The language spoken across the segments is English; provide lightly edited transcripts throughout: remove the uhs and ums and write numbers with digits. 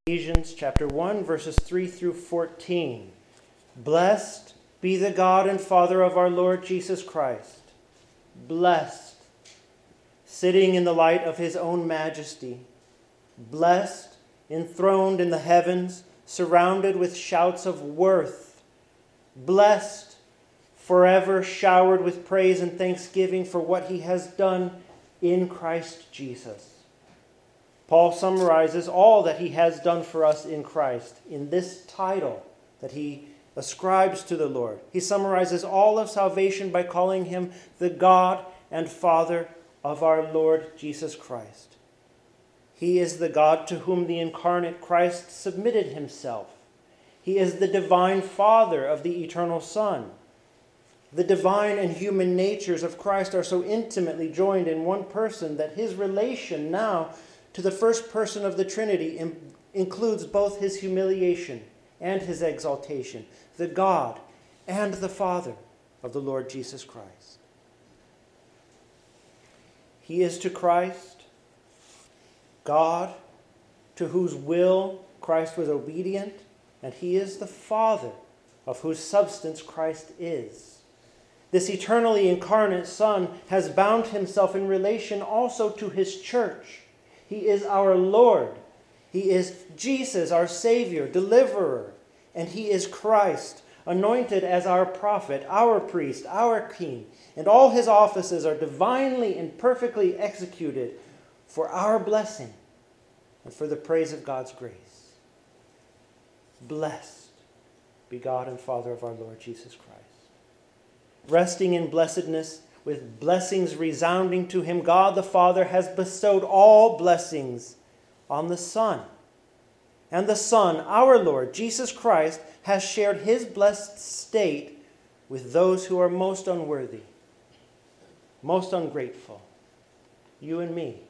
Ephesians chapter 1, verses 3 through 14. Blessed be the God and Father of our Lord Jesus Christ. Blessed, sitting in the light of his own majesty. Blessed, enthroned in the heavens, surrounded with shouts of worth. Blessed, forever showered with praise and thanksgiving for what he has done in Christ Jesus. Paul summarizes all that he has done for us in Christ in this title that he ascribes to the Lord. He summarizes all of salvation by calling him the God and Father of our Lord Jesus Christ. He is the God to whom the incarnate Christ submitted himself. He is the divine Father of the eternal Son. The divine and human natures of Christ are so intimately joined in one person that his relation now to the first person of the Trinity includes both his humiliation and his exaltation, the God and the Father of the Lord Jesus Christ. He is to Christ God, to whose will Christ was obedient, and he is the Father of whose substance Christ is. This eternally incarnate Son has bound himself in relation also to his church. He is our Lord. He is Jesus, our Savior, deliverer. And he is Christ, anointed as our prophet, our priest, our king. And all his offices are divinely and perfectly executed for our blessing and for the praise of God's grace. Blessed be God and Father of our Lord Jesus Christ. Resting in blessedness, with blessings resounding to him, God the Father has bestowed all blessings on the Son. And the Son, our Lord Jesus Christ, has shared his blessed state with those who are most unworthy, most ungrateful, you and me.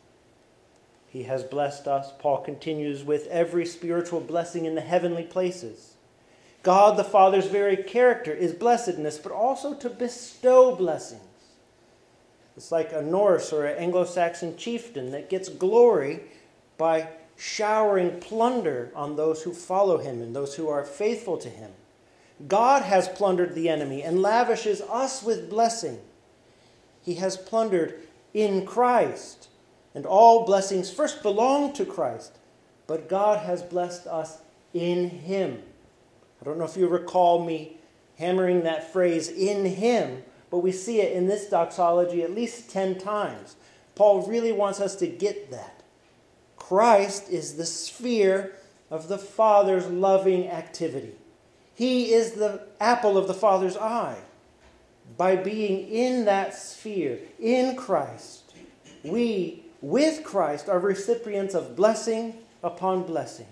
He has blessed us, Paul continues, with every spiritual blessing in the heavenly places. God the Father's very character is blessedness, but also to bestow blessings. It's like a Norse or an Anglo-Saxon chieftain that gets glory by showering plunder on those who follow him and those who are faithful to him. God has plundered the enemy and lavishes us with blessing. He has plundered in Christ, and all blessings first belong to Christ, but God has blessed us in him. I don't know if you recall me hammering that phrase, in him, but we see it in this doxology at least 10 times. Paul really wants us to get that. Christ is the sphere of the Father's loving activity. He is the apple of the Father's eye. By being in that sphere, in Christ, we, with Christ, are recipients of blessing upon blessing.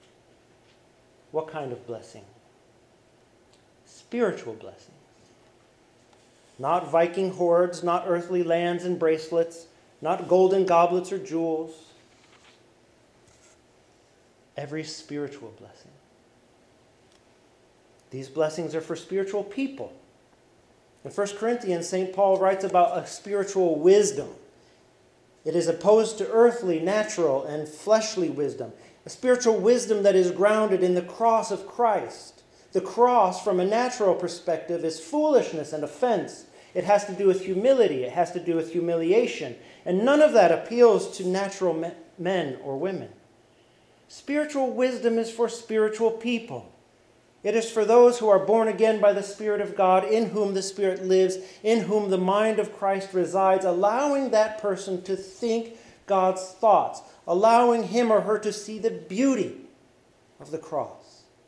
What kind of blessing? Spiritual blessing. Not Viking hoards, not earthly lands and bracelets, not golden goblets or jewels. Every spiritual blessing. These blessings are for spiritual people. In 1 Corinthians, St. Paul writes about a spiritual wisdom. It is opposed to earthly, natural, and fleshly wisdom. A spiritual wisdom that is grounded in the cross of Christ. The cross, from a natural perspective, is foolishness and offense. It has to do with humility. It has to do with humiliation. And none of that appeals to natural men or women. Spiritual wisdom is for spiritual people. It is for those who are born again by the Spirit of God, in whom the Spirit lives, in whom the mind of Christ resides, allowing that person to think God's thoughts, allowing him or her to see the beauty of the cross.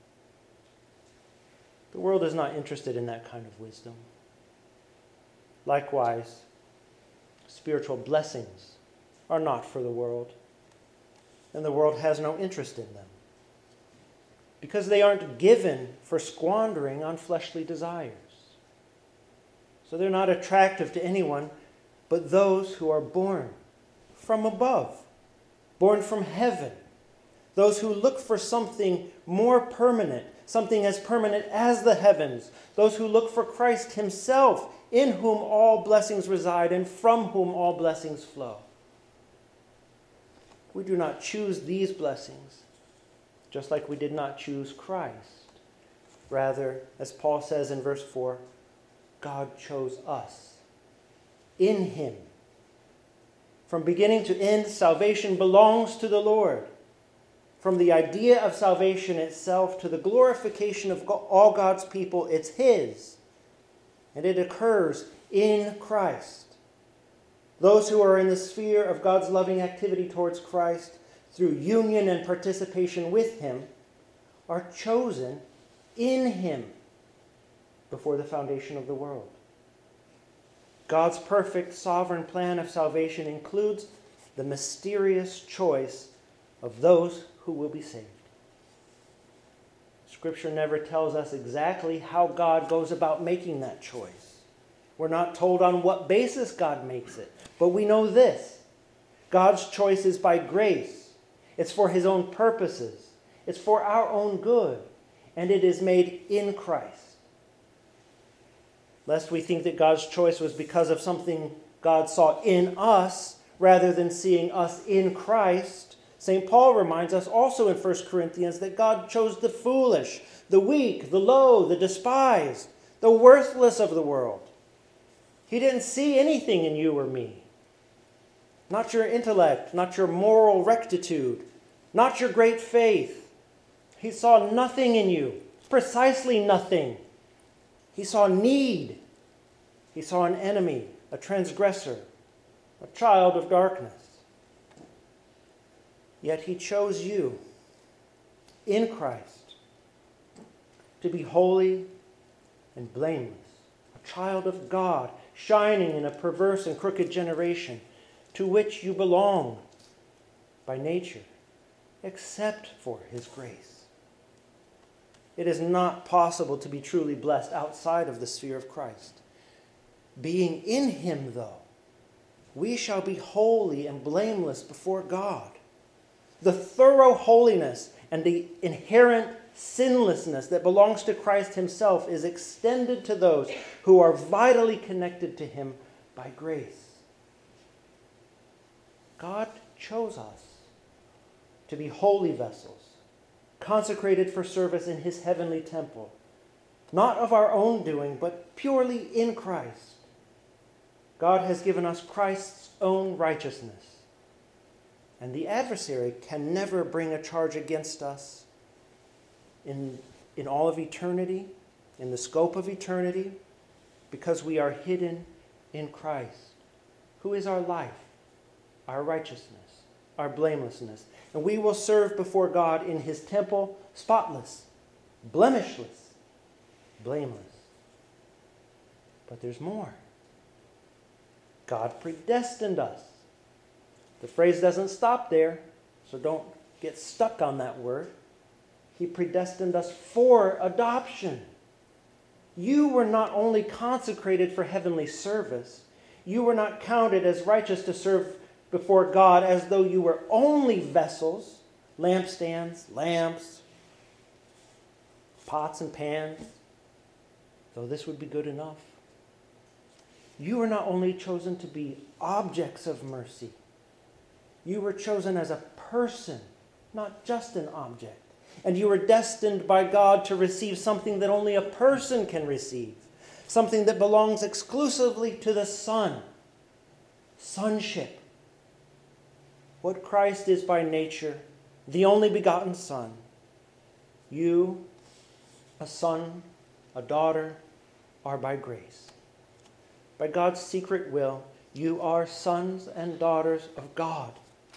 The world is not interested in that kind of wisdom. Likewise, spiritual blessings are not for the world, and the world has no interest in them, because they aren't given for squandering on fleshly desires. So they're not attractive to anyone but those who are born from above, born from heaven, those who look for something more permanent, something as permanent as the heavens, those who look for Christ himself, in whom all blessings reside and from whom all blessings flow. We do not choose these blessings, just like we did not choose Christ. Rather, as Paul says in verse 4, God chose us in him. From beginning to end, salvation belongs to the Lord. From the idea of salvation itself to the glorification of all God's people, it's his. And it occurs in Christ. Those who are in the sphere of God's loving activity towards Christ through union and participation with him are chosen in him before the foundation of the world. God's perfect sovereign plan of salvation includes the mysterious choice of those who will be saved. Scripture never tells us exactly how God goes about making that choice. We're not told on what basis God makes it, but we know this. God's choice is by grace. It's for his own purposes. It's for our own good. And it is made in Christ. Lest we think that God's choice was because of something God saw in us, rather than seeing us in Christ, St. Paul reminds us also in 1 Corinthians that God chose the foolish, the weak, the low, the despised, the worthless of the world. He didn't see anything in you or me. Not your intellect, not your moral rectitude, not your great faith. He saw nothing in you, precisely nothing. He saw need. He saw an enemy, a transgressor, a child of darkness. Yet he chose you in Christ to be holy and blameless, a child of God, shining in a perverse and crooked generation to which you belong by nature, except for his grace. It is not possible to be truly blessed outside of the sphere of Christ. Being in him, though, we shall be holy and blameless before God. The thorough holiness and the inherent sinlessness that belongs to Christ himself is extended to those who are vitally connected to him by grace. God chose us to be holy vessels, consecrated for service in his heavenly temple, not of our own doing, but purely in Christ. God has given us Christ's own righteousness, and the adversary can never bring a charge against us in all of eternity, in the scope of eternity, because we are hidden in Christ, who is our life, our righteousness, our blamelessness. And we will serve before God in his temple, spotless, blemishless, blameless. But there's more. God predestined us. The phrase doesn't stop there, so don't get stuck on that word. He predestined us for adoption. You were not only consecrated for heavenly service, you were not counted as righteous to serve before God as though you were only vessels, lampstands, lamps, pots and pans, though this would be good enough. You were not only chosen to be objects of mercy, you were chosen as a person, not just an object. And you were destined by God to receive something that only a person can receive, something that belongs exclusively to the Son, sonship. What Christ is by nature, the only begotten Son. You, a son, a daughter, are by grace. By God's secret will, you are sons and daughters of God.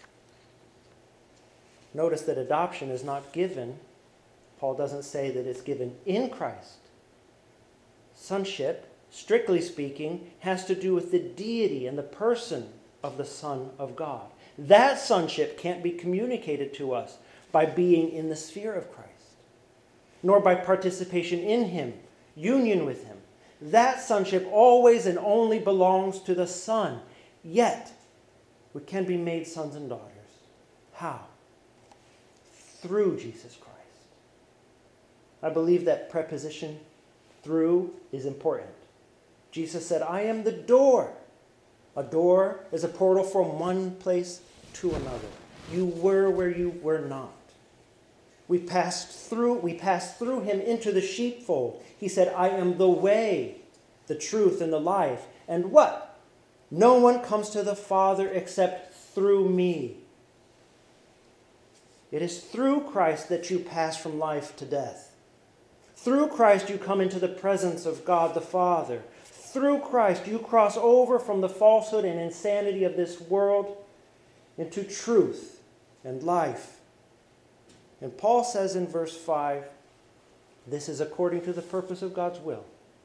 Notice that adoption is not given. Paul doesn't say that it's given in Christ. Sonship, strictly speaking, has to do with the deity and the person of the Son of God. That sonship can't be communicated to us by being in the sphere of Christ, nor by participation in him, union with him. That sonship always and only belongs to the Son. Yet, we can be made sons and daughters. How? Through Jesus Christ. I believe that preposition through is important. Jesus said, I am the door. A door is a portal from one place to another. You were where you were not. We pass through him into the sheepfold. He said, I am the way, the truth, and the life. And what? No one comes to the Father except through me. It is through Christ that you pass from life to death. Through Christ you come into the presence of God the Father. Through Christ you cross over from the falsehood and insanity of this world into truth and life. And Paul says in verse 5, this is according to the purpose of God's will.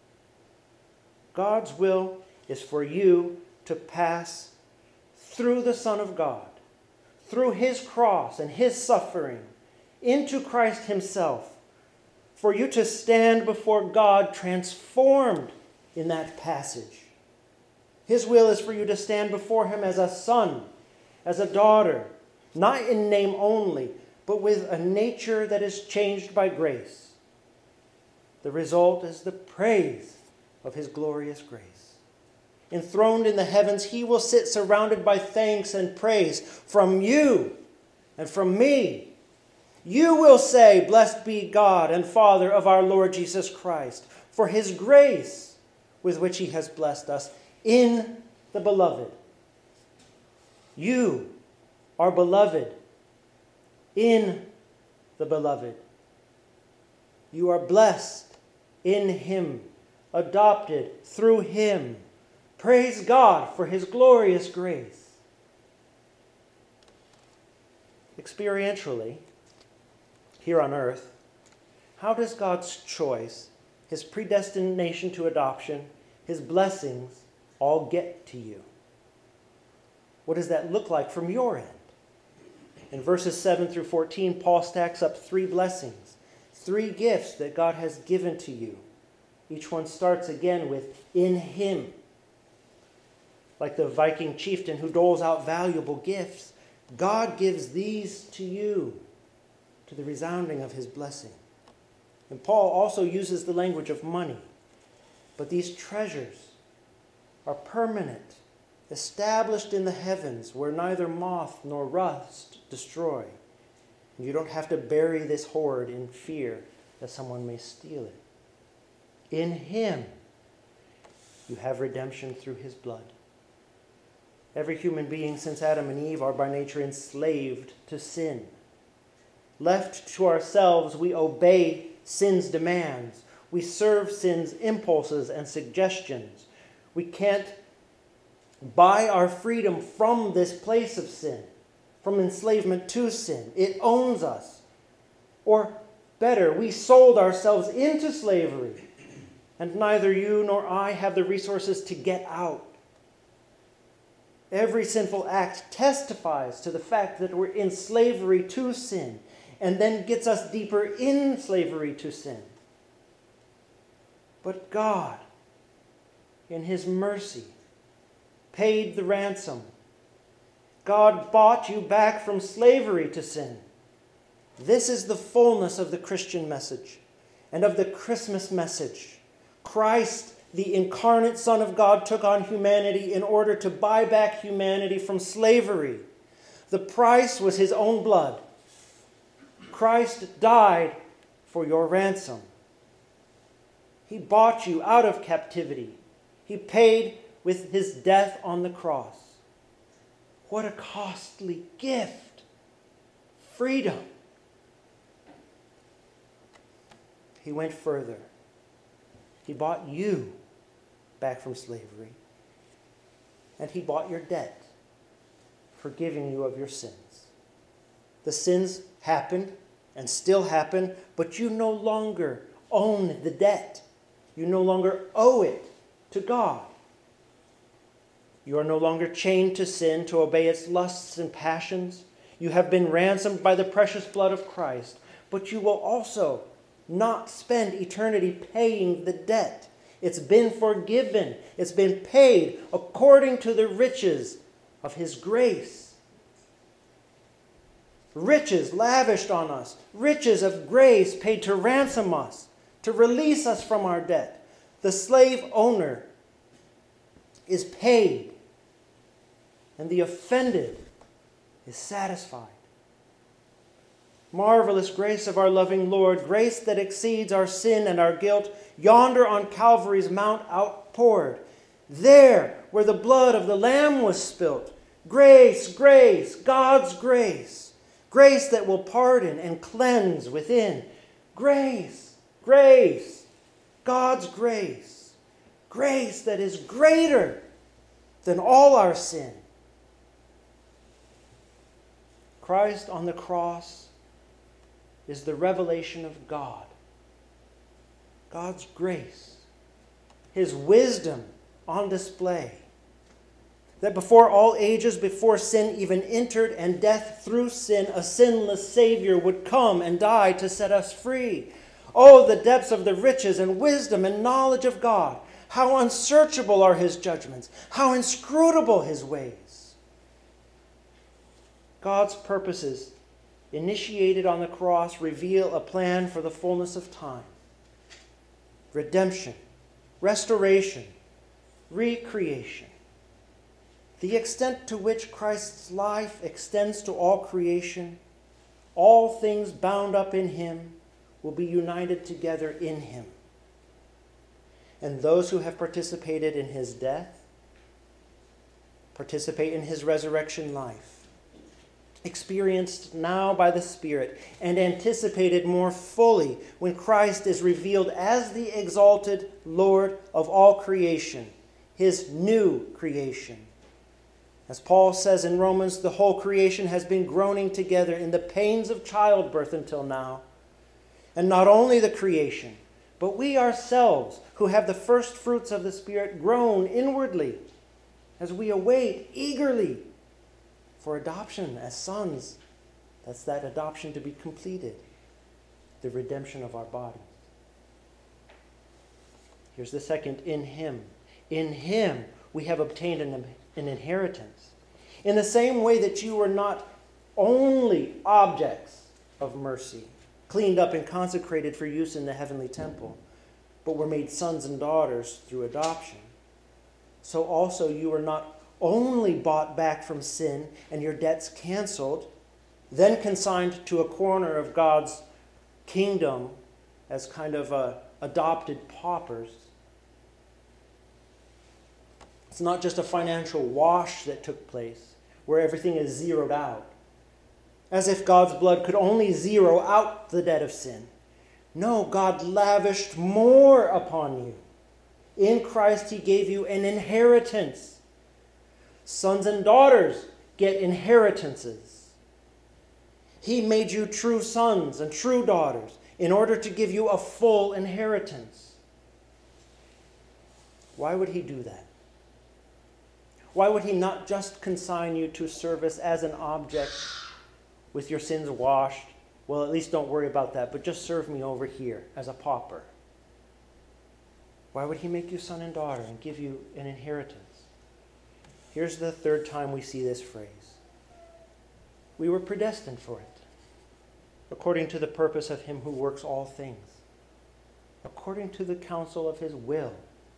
God's will is for you to pass through the Son of God, through his cross and his suffering, into Christ himself, for you to stand before God transformed in that passage. His will is for you to stand before him as a son, as a daughter, not in name only, but with a nature that is changed by grace. The result is the praise of his glorious grace. Enthroned in the heavens, he will sit surrounded by thanks and praise from you and from me. You will say, blessed be God and Father of our Lord Jesus Christ, for his grace with which he has blessed us in the beloved. You are beloved in the beloved. You are blessed in him, adopted through him. Praise God for his glorious grace. Experientially, here on earth, how does God's choice, his predestination to adoption, his blessings all get to you? What does that look like from your end? In verses 7 through 14, Paul stacks up 3 blessings, 3 gifts that God has given to you. Each one starts again with, in him. Like the Viking chieftain who doles out valuable gifts, God gives these to you, to the resounding of his blessing. And Paul also uses the language of money. But these treasures are permanent, established in the heavens, where neither moth nor rust destroy. You don't have to bury this hoard in fear that someone may steal it. In him, you have redemption through his blood. Every human being since Adam and Eve are by nature enslaved to sin. Left to ourselves, we obey sin's demands. We serve sin's impulses and suggestions. We can't buy our freedom from this place of sin, from enslavement to sin. It owns us. Or better, we sold ourselves into slavery, and neither you nor I have the resources to get out. Every sinful act testifies to the fact that we're in slavery to sin, and then gets us deeper in slavery to sin. But God, in his mercy, paid the ransom. God bought you back from slavery to sin. This is the fullness of the Christian message and of the Christmas message. Christ, the incarnate Son of God, took on humanity in order to buy back humanity from slavery. The price was his own blood. Christ died for your ransom. He bought you out of captivity. He paid with his death on the cross. What a costly gift. Freedom. He went further. He bought you back from slavery. And he bought your debt, forgiving you of your sins. The sins happened and still happen, but you no longer own the debt. You no longer owe it to God. You are no longer chained to sin to obey its lusts and passions. You have been ransomed by the precious blood of Christ, but you will also not spend eternity paying the debt. It's been forgiven. It's been paid according to the riches of his grace. Riches lavished on us. Riches of grace paid to ransom us, to release us from our debt. The slave owner is paid, and the offended is satisfied. Marvelous grace of our loving Lord, grace that exceeds our sin and our guilt, yonder on Calvary's mount outpoured. There, where the blood of the Lamb was spilt. Grace, grace, God's grace. Grace that will pardon and cleanse within. Grace, grace, God's grace. Grace that is greater than all our sin. Christ on the cross is the revelation of God. God's grace. His wisdom on display. That before all ages, before sin even entered and death through sin, a sinless Savior would come and die to set us free. Oh, the depths of the riches and wisdom and knowledge of God. How unsearchable are his judgments. How inscrutable his ways. God's purposes, initiated on the cross, reveal a plan for the fullness of time. Redemption, restoration, recreation. The extent to which Christ's life extends to all creation, all things bound up in him, will be united together in him. And those who have participated in his death participate in his resurrection life, experienced now by the Spirit and anticipated more fully when Christ is revealed as the exalted Lord of all creation, his new creation. As Paul says in Romans, the whole creation has been groaning together in the pains of childbirth until now. And not only the creation, but we ourselves, who have the first fruits of the Spirit, groan inwardly as we await eagerly for adoption as sons. That's that adoption to be completed, the redemption of our bodies. Here's the second, in him. In him we have obtained an inheritance. In the same way that you were not only objects of mercy, cleaned up and consecrated for use in the heavenly temple, but were made sons and daughters through adoption, so also you were not only bought back from sin and your debts canceled, then consigned to a corner of God's kingdom as kind of adopted paupers. It's not just a financial wash that took place where everything is zeroed out, as if God's blood could only zero out the debt of sin. No, God lavished more upon you. In Christ he gave you an inheritance. Sons and daughters get inheritances. He made you true sons and true daughters in order to give you a full inheritance. Why would he do that? Why would he not just consign you to service as an object with your sins washed? Well, at least don't worry about that, but just serve me over here as a pauper. Why would he make you son and daughter and give you an inheritance? Here's the third time we see this phrase. We were predestined for it, according to the purpose of him who works all things, according to the counsel of his will.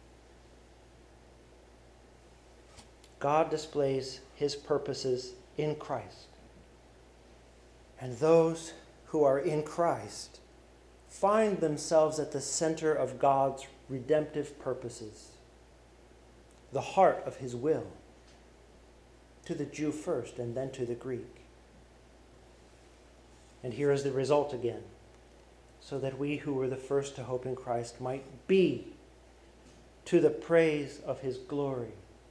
God displays his purposes in Christ. And those who are in Christ find themselves at the center of God's redemptive purposes, the heart of his will, to the Jew first and then to the Greek. And here is the result again, so that we who were the first to hope in Christ might be to the praise of his glory.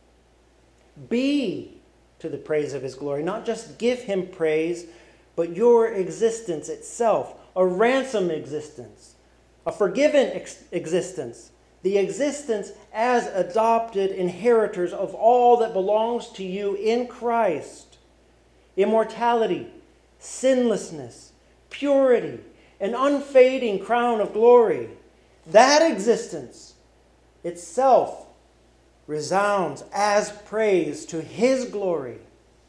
Be to the praise of his glory, not just give him praise, but your existence itself, a ransom existence, a forgiven existence, the existence as adopted inheritors of all that belongs to you in Christ. Immortality, sinlessness, purity, an unfading crown of glory. That existence itself resounds as praise to his glory.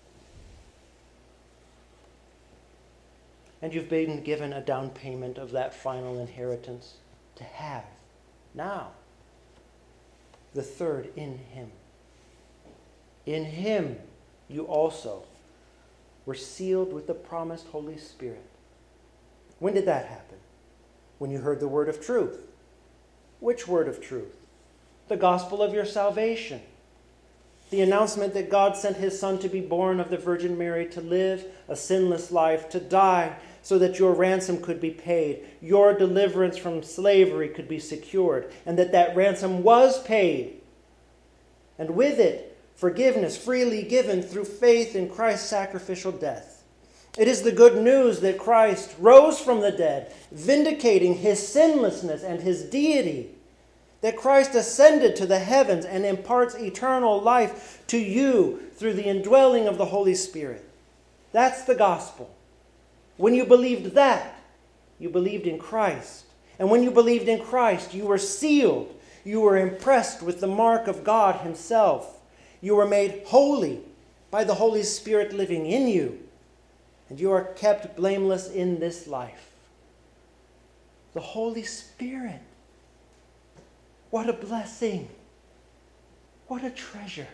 And you've been given a down payment of that final inheritance to have now. The third, in him. In him you also were sealed with the promised Holy Spirit, When did that happen? When you heard the word of truth. Which word of truth? The gospel of your salvation. The announcement that God sent his Son to be born of the Virgin Mary, to live a sinless life, to die so that your ransom could be paid, your deliverance from slavery could be secured, and that ransom was paid. And with it, forgiveness freely given through faith in Christ's sacrificial death. It is the good news that Christ rose from the dead, vindicating his sinlessness and his deity. That Christ ascended to the heavens and imparts eternal life to you through the indwelling of the Holy Spirit. That's the gospel. When you believed that, you believed in Christ. And when you believed in Christ, you were sealed. You were impressed with the mark of God himself. You were made holy by the Holy Spirit living in you. And you are kept blameless in this life. The Holy Spirit. What a blessing. What a treasure.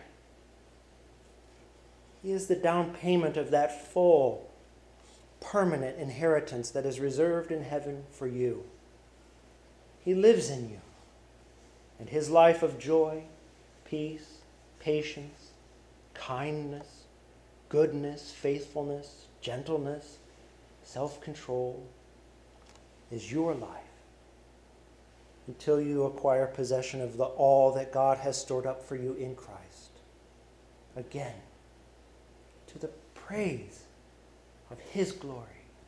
He is the down payment of that full, permanent inheritance that is reserved in heaven for you. He lives in you. And his life of joy, peace, patience, kindness, goodness, faithfulness, gentleness, self-control is your life until you acquire possession of all that God has stored up for you in Christ. Again, to the praise of his glory.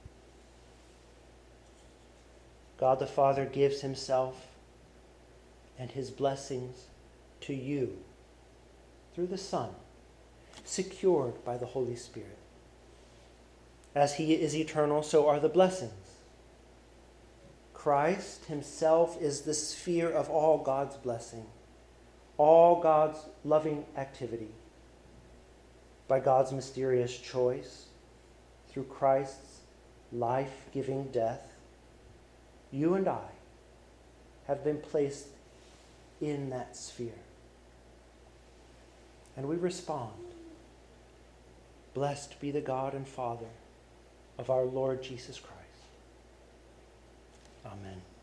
God the Father gives himself and his blessings to you through the Son, secured by the Holy Spirit. As he is eternal, so are the blessings. Christ himself is the sphere of all God's blessing, all God's loving activity. By God's mysterious choice, through Christ's life-giving death, you and I have been placed in that sphere. And we respond, blessed be the God and Father of our Lord Jesus Christ. Amen.